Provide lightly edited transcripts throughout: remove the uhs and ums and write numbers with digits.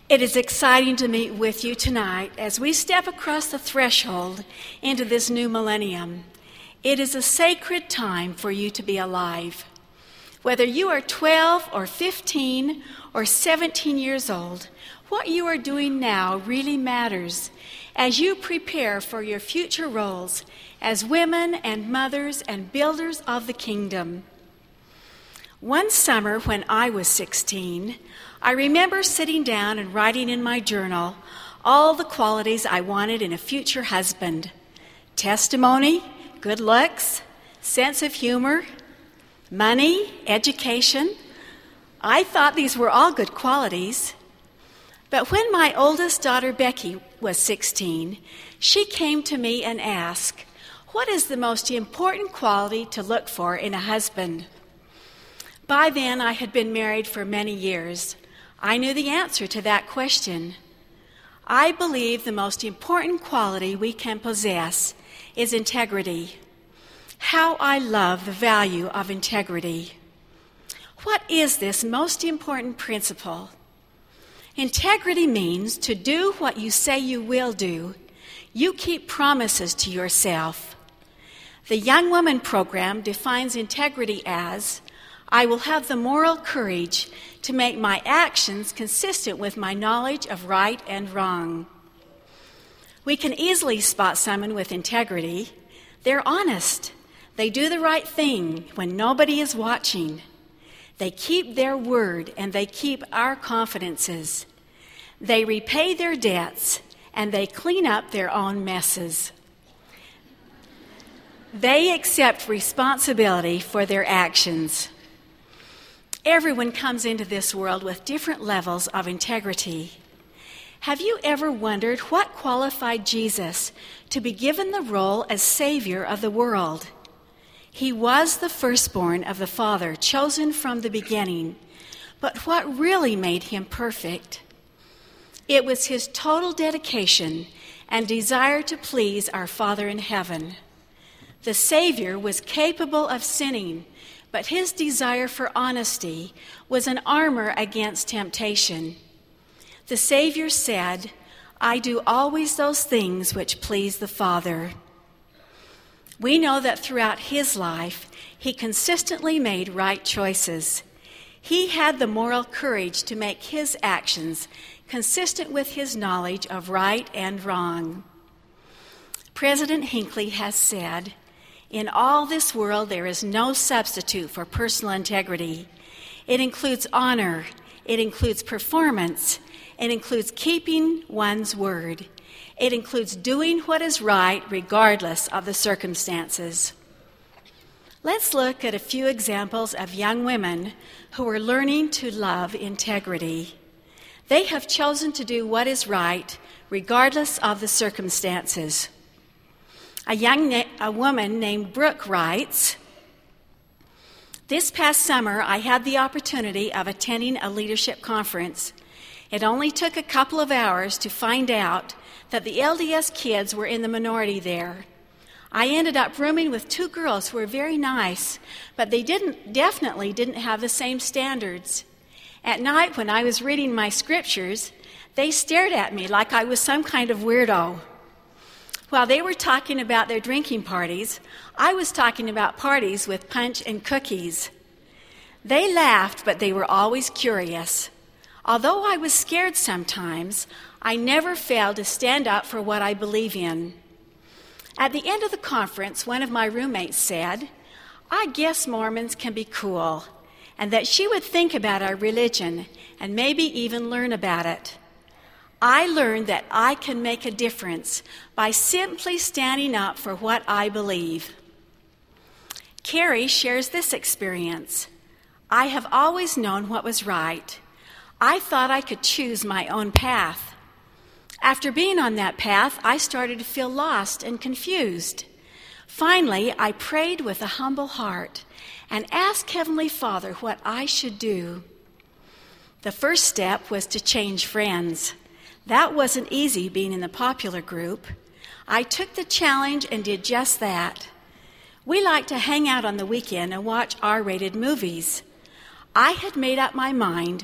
It is exciting to meet with you tonight as we step across the threshold into this new millennium. It is a sacred time for you to be alive. Whether you are 12 or 15 or 17 years old, what you are doing now really matters as you prepare for your future roles as women and mothers and builders of the kingdom. One summer when I was 16, I remember sitting down and writing in my journal all the qualities I wanted in a future husband: testimony, good looks, sense of humor, money, education. I thought these were all good qualities. But when my oldest daughter, Becky, was 16, she came to me and asked, "What is the most important quality to look for in a husband?" By then, I had been married for many years. I knew the answer to that question. I believe the most important quality we can possess is integrity. How I love the value of integrity. What is this most important principle? Integrity means to do what you say you will do. You keep promises to yourself. The Young Woman program defines integrity as, I will have the moral courage to make my actions consistent with my knowledge of right and wrong. We can easily spot someone with integrity. They're honest. They do the right thing when nobody is watching. They keep their word and they keep our confidences. They repay their debts and they clean up their own messes. They accept responsibility for their actions. Everyone comes into this world with different levels of integrity. Have you ever wondered what qualified Jesus to be given the role as Savior of the world? He was the firstborn of the Father, chosen from the beginning. But what really made him perfect? It was his total dedication and desire to please our Father in heaven. The Savior was capable of sinning, but his desire for honesty was an armor against temptation. The Savior said, I do always those things which please the Father. We know that throughout his life, he consistently made right choices. He had the moral courage to make his actions consistent with his knowledge of right and wrong. President Hinckley has said, in all this world, there is no substitute for personal integrity. It includes honor. It includes performance. It includes keeping one's word. It includes doing what is right regardless of the circumstances. Let's look at a few examples of young women who are learning to love integrity. They have chosen to do what is right regardless of the circumstances. A woman named Brooke writes, this past summer, I had the opportunity of attending a leadership conference. It only took a couple of hours to find out that the LDS kids were in the minority there. I ended up rooming with two girls who were very nice, but they definitely didn't have the same standards. At night, when I was reading my scriptures, they stared at me like I was some kind of weirdo. While they were talking about their drinking parties, I was talking about parties with punch and cookies. They laughed, but they were always curious. Although I was scared sometimes, I never failed to stand up for what I believe in. At the end of the conference, one of my roommates said, I guess Mormons can be cool, and that she would think about our religion and maybe even learn about it. I learned that I can make a difference by simply standing up for what I believe. Carrie shares this experience. I have always known what was right. I thought I could choose my own path. After being on that path, I started to feel lost and confused. Finally, I prayed with a humble heart and asked Heavenly Father what I should do. The first step was to change friends. That wasn't easy, being in the popular group. I took the challenge and did just that. We like to hang out on the weekend and watch R-rated movies. I had made up my mind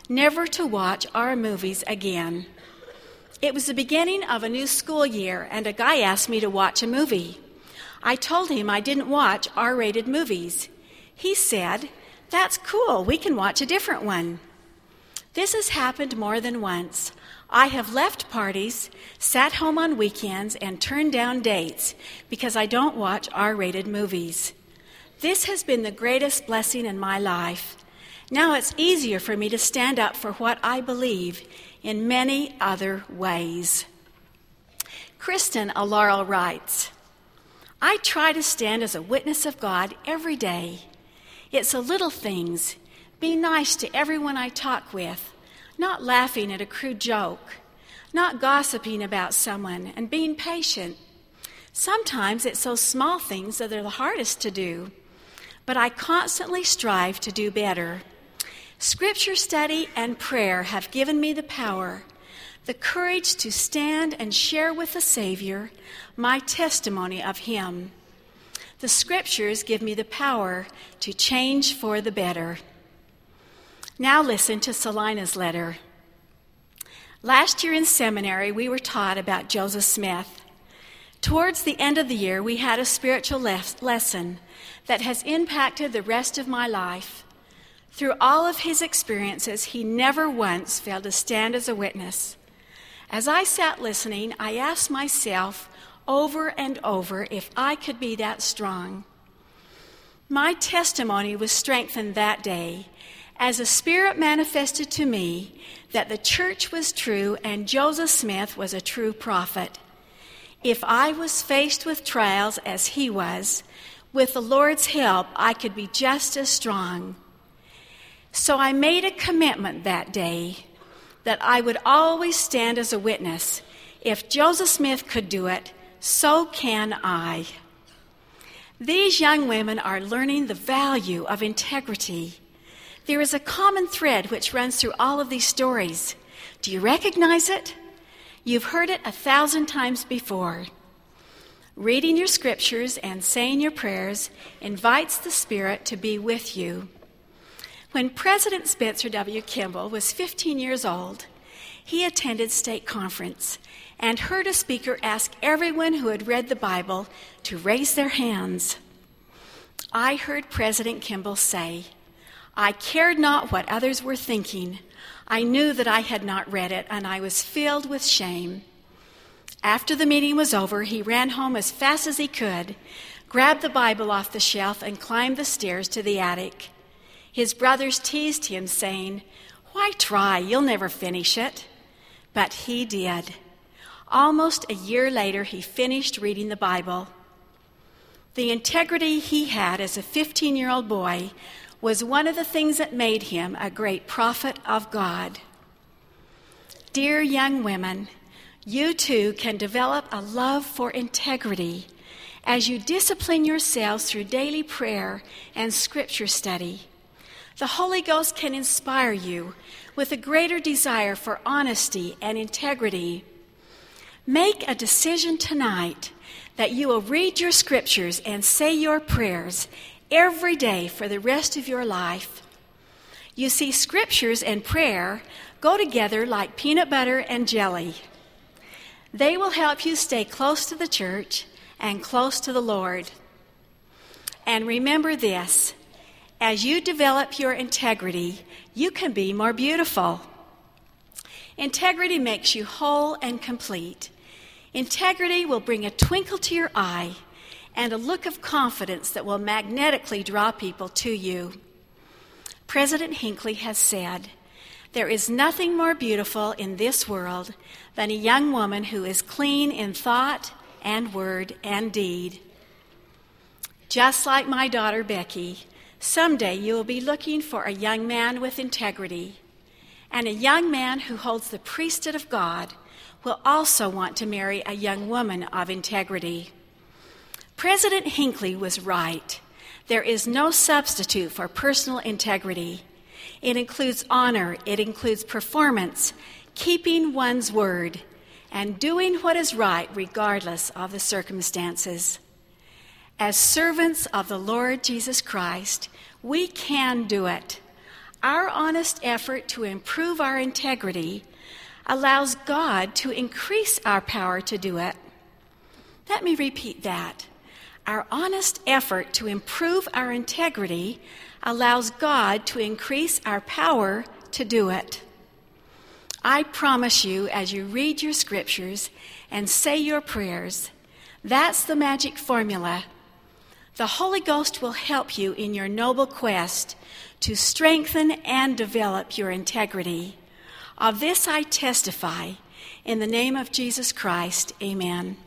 never to watch our movies again. It was the beginning of a new school year, and a guy asked me to watch a movie. I told him I didn't watch R-rated movies. He said, "That's cool, we can watch a different one." This has happened more than once. I have left parties, sat home on weekends, and turned down dates because I don't watch R-rated movies. This has been the greatest blessing in my life. Now it's easier for me to stand up for what I believe in many other ways. Kristen Laurel writes, "I try to stand as a witness of God every day. It's the little things, being nice to everyone I talk with, not laughing at a crude joke, not gossiping about someone, and being patient. Sometimes it's those small things that are the hardest to do, but I constantly strive to do better. Scripture study and prayer have given me the power, the courage to stand and share with the Savior my testimony of Him. The Scriptures give me the power to change for the better." Now listen to Selina's letter. Last year in seminary, we were taught about Joseph Smith. Towards the end of the year, we had a spiritual lesson that has impacted the rest of my life. Through all of his experiences, he never once failed to stand as a witness. As I sat listening, I asked myself over and over if I could be that strong. My testimony was strengthened that day as the Spirit manifested to me that the church was true and Joseph Smith was a true prophet. If I was faced with trials as he was, with the Lord's help, I could be just as strong. So I made a commitment that day that I would always stand as a witness. If Joseph Smith could do it, so can I. These young women are learning the value of integrity. There is a common thread which runs through all of these stories. Do you recognize it? You've heard it 1,000 times before. Reading your scriptures and saying your prayers invites the Spirit to be with you. When President Spencer W. Kimball was 15 years old, he attended state conference and heard a speaker ask everyone who had read the Bible to raise their hands. I heard President Kimball say, "I cared not what others were thinking. I knew that I had not read it, and I was filled with shame." After the meeting was over, he ran home as fast as he could, grabbed the Bible off the shelf, and climbed the stairs to the attic. His brothers teased him, saying, "Why try? You'll never finish it." But he did. Almost a year later, he finished reading the Bible. The integrity he had as a 15-year-old boy was one of the things that made him a great prophet of God. Dear young women, you too can develop a love for integrity as you discipline yourselves through daily prayer and scripture study. The Holy Ghost can inspire you with a greater desire for honesty and integrity. Make a decision tonight that you will read your scriptures and say your prayers every day for the rest of your life. You see, scriptures and prayer go together like peanut butter and jelly. They will help you stay close to the church and close to the Lord. And remember this, as you develop your integrity, you can be more beautiful. Integrity makes you whole and complete. Integrity will bring a twinkle to your eye and a look of confidence that will magnetically draw people to you. President Hinckley has said, "There is nothing more beautiful in this world than a young woman who is clean in thought and word and deed." Just like my daughter Becky, someday you will be looking for a young man with integrity. And a young man who holds the priesthood of God will also want to marry a young woman of integrity. President Hinckley was right. There is no substitute for personal integrity. It includes honor, it includes performance, keeping one's word, and doing what is right regardless of the circumstances. As servants of the Lord Jesus Christ, we can do it. Our honest effort to improve our integrity allows God to increase our power to do it. Let me repeat that. Our honest effort to improve our integrity allows God to increase our power to do it. I promise you, as you read your scriptures and say your prayers, that's the magic formula. The Holy Ghost will help you in your noble quest to strengthen and develop your integrity. Of this I testify. In the name of Jesus Christ, amen.